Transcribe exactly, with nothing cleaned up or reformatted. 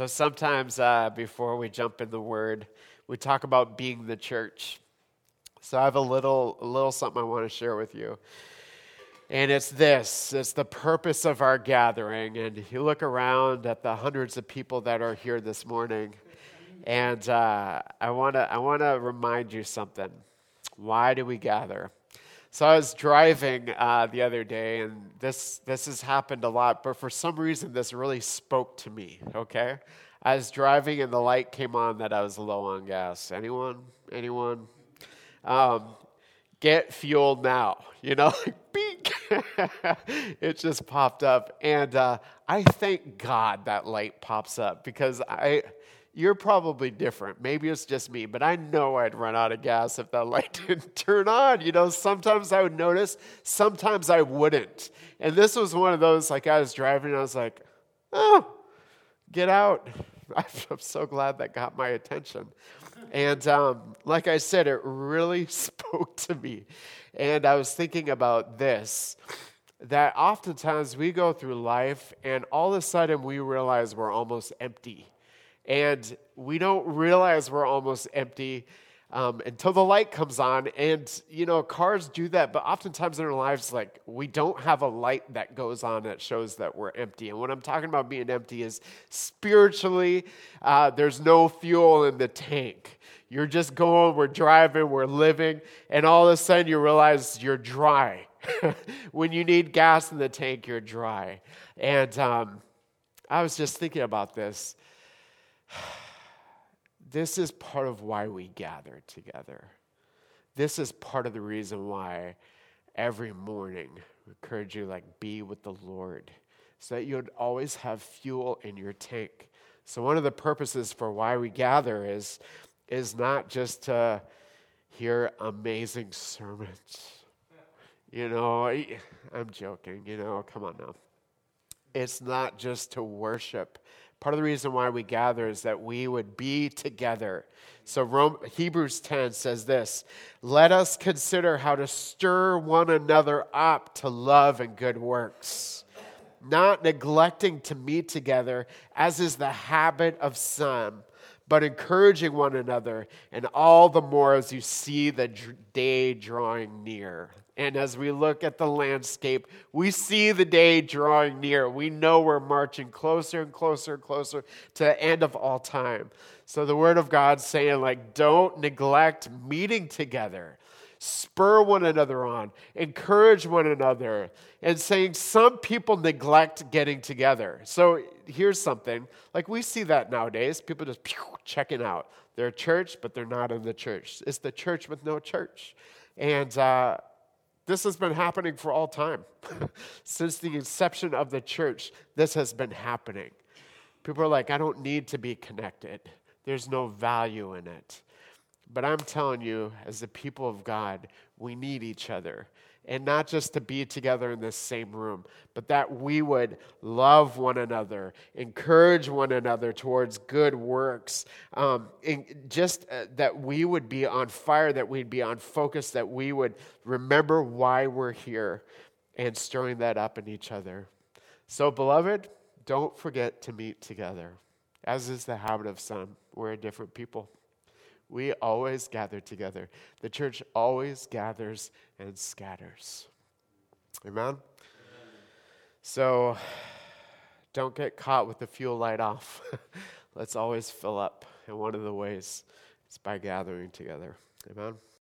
So sometimes uh, before we jump in the word, we talk about being the church. So I have a little, a little something I want to share with you. And it's this, it's the purpose of our gathering. And you look around at the hundreds of people that are here this morning, and uh, I want to I want to remind you something. Why do we gather? So I was driving uh, the other day, and this this has happened a lot, but for some reason this really spoke to me, okay? I was driving and the light came on that I was low on gas. Anyone? Anyone? Um, get fuel now, you know? Beep. It just popped up, and uh, I thank God that light pops up, because I... You're probably different. Maybe it's just me, but I know I'd run out of gas if that light didn't turn on. You know, sometimes I would notice, sometimes I wouldn't. And this was one of those, like I was driving and I was like, oh, get out. I'm so glad that got my attention. And um, like I said, it really spoke to me. And I was thinking about this, that oftentimes we go through life and all of a sudden we realize we're almost empty. And we don't realize we're almost empty um, until the light comes on. And, you know, cars do that. But oftentimes in our lives, like, we don't have a light that goes on that shows that we're empty. And what I'm talking about being empty is spiritually, uh, there's no fuel in the tank. You're just going, we're driving, we're living. And all of a sudden you realize you're dry. When you need gas in the tank, you're dry. And um, I was just thinking about this. This is part of why we gather together. This is part of the reason why every morning we encourage you, like, be with the Lord, so that you would always have fuel in your tank. So one of the purposes for why we gather is, is not just to hear amazing sermons. You know, I'm joking, you know, come on now. It's not just to worship. Part of the reason why we gather is that we would be together. So Rome, Hebrews ten says this, let us consider how to stir one another up to love and good works, not neglecting to meet together, as is the habit of some, but encouraging one another, and all the more as you see the day drawing near. And as we look at the landscape, we see the day drawing near. We know we're marching closer and closer and closer to the end of all time. So the Word of God's saying, like, don't neglect meeting together. Spur one another on. Encourage one another. And saying some people neglect getting together. So here's something. Like, we see that nowadays. People just pew, checking out. They're a church, but they're not in the church. It's the church with no church. And uh, this has been happening for all time. Since the inception of the church, this has been happening. People are like, I don't need to be connected. There's no value in it. But I'm telling you, as the people of God, we need each other. And not just to be together in the same room, but that we would love one another, encourage one another towards good works, um, and just uh, that we would be on fire, that we'd be on focus, that we would remember why we're here, and stirring that up in each other. So, beloved, don't forget to meet together, as is the habit of some. We're a different people. We always gather together. The church always gathers and scatters. Amen? Amen? So don't get caught with the fuel light off. Let's always fill up. And one of the ways is by gathering together. Amen?